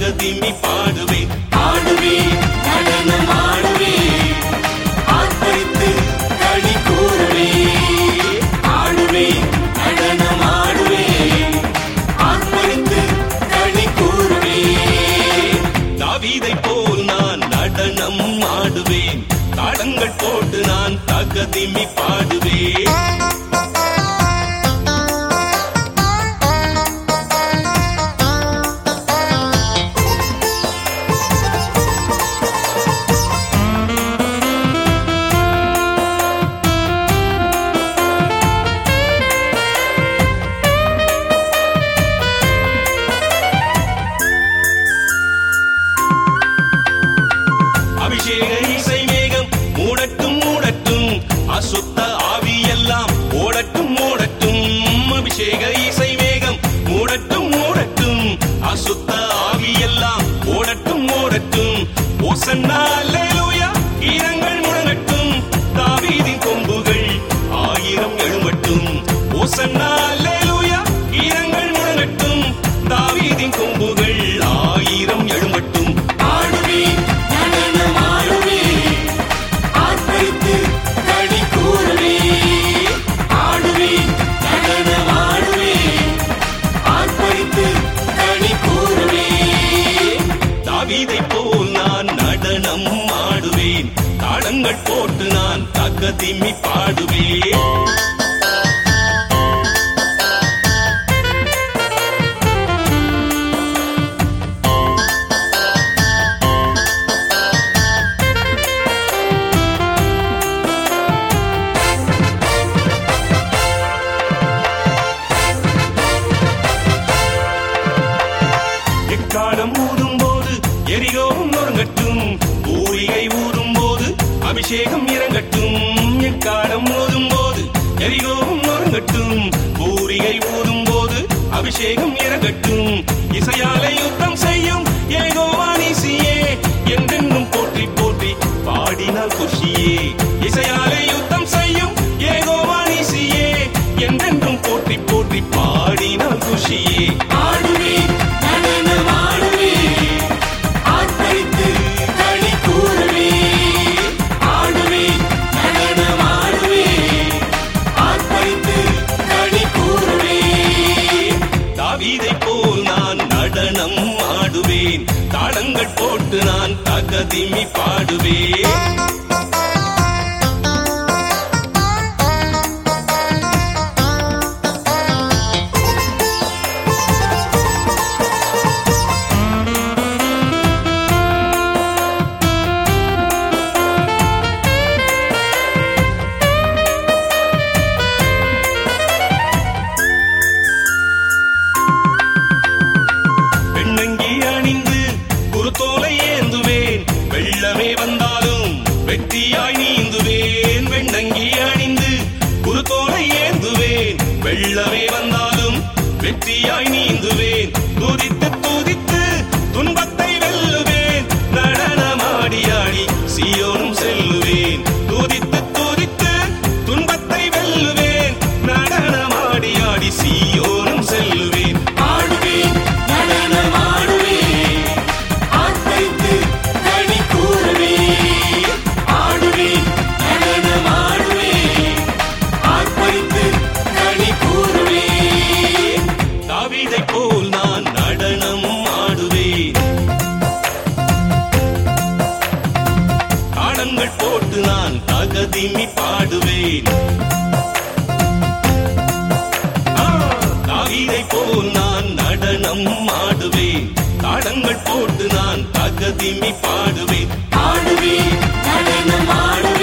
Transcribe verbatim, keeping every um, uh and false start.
தகதிமி பாடுவேன். ஆடுவேன், நடனம் ஆடுவேன், ஆர்ப்பரித்து களி கூறுவேன். ஆடுவேன், நடனம் ஆடுவேன், ஆர்ப்பரித்து களி கூறுவேன். தாவீதை போல் நான் நடனம் ஆடுவேன், தாளங்கள் போட்டு நான் தகதிமி பாடுவேன். அபிஷேக இசை மேகம் மூடட்டும் மூடட்டும், அசுத்த ஆவியெல்லாம் ஓடட்டும் ஓடட்டும். அபிஷேக இசை மேகம் மூடட்டும் மூடட்டும், அசுத்த ஆவியெல்லாம் ஓடட்டும் ஓடட்டும். ஓசன்னா அல்லேலூயா கீதங்கள் முழங்கட்டும், தாவீதின் கொம்புகள் ஆயிரம் எழும்பட்டும். ஓசன்னா அல்லேலூயா கீதங்கள் முழங்கட்டும், தாவீதின் கொம்புகள் ஆயிரம் எழும்பட்டும். ஆடுவேன், நடனம் ஆடுவேன், ஆர்ப்பரித்து களி கூறுவேன். ஆடுவேன், நடனம் ஆடுவேன், ஆர்ப்பரித்து களி கூறுவேன். தாவீதை போல் நான் நடனம் ஆடுவேன், தாளங்கள் போட்டு நான் தகதிமி பாடுவேன். எக்காலம் ஊதும் போது எரிகோவும் நொறுங்கட்டும், பூரிகை ஊதும் போது அபிஷேகம் இறங்கட்டும். எக்காலம் ஊதும் போது எரிகோவும் நொறுங்கட்டும், பூரிகை ஊதும் போது அபிஷேகம் இறங்கட்டும். இசையாலை யுத்தம் செய்யும் யெகோவா நீசியே, என்றென்றும் போற்றி போற்றி பாடினால் குஷியே. இசையாலை யுத்தம் செய்யும் யெகோவா நீசியே, என்றென்றும் போற்றி போற்றி பாடினால் குஷியே. ஆடுவேன், நடனம் ஆடுவேன், ஆர்ப்பரித்து களி கூறுவேன். ஆடுவேன், நடனம் ஆடுவேன், ஆர்ப்பரித்து களி கூறுவேன். தாவீதை போல் நான் நடனம் ஆடுவேன், தாளங்கள் போட்டு நான் தகதிமி பாடுவேன். பெண்ணங்கி அணிந்து குருத்தோலை ஏந்துவேன், வெள்ளமே வந்தாலும் வெற்றியாய் நீந்துவேன். வெண்ணங்கி அணிந்து குருத்தோலை ஏந்துவேன், வெள்ளமே வந்தாலும் வெற்றியாய் நீந்துவேன். துதித்து துதித்து துன்பத்தை வெல்லுவேன், நடனமாடி ஆடி சீயோனும் செல்லுவேன். துதித்து துதித்து துன்பத்தை வெல்லுவேன், நடனமாடி ஆடி சீயோனும் செல்லுவேன். ஆடுவேன், நடனம் ஆடுவேன், ஆர்ப்பரித்து களி கூறுவேன். ஆடுவேன், நடனம் ஆடுவேன், ஆர்ப்பரித்து களி கூறுவேன். தாவீதை போல் நான் நடனம் ஆடுவேன், தாளங்கள் போட்டு நான் தகதிமி பாடுவேன். ஆ, தாவீதை போல் நான் நடனம் ஆடுவேன், தாளங்கள் போட்டு நான் தகதிமி பாடுவேன். ஆடுவேன், நடனம் ஆடுவேன்,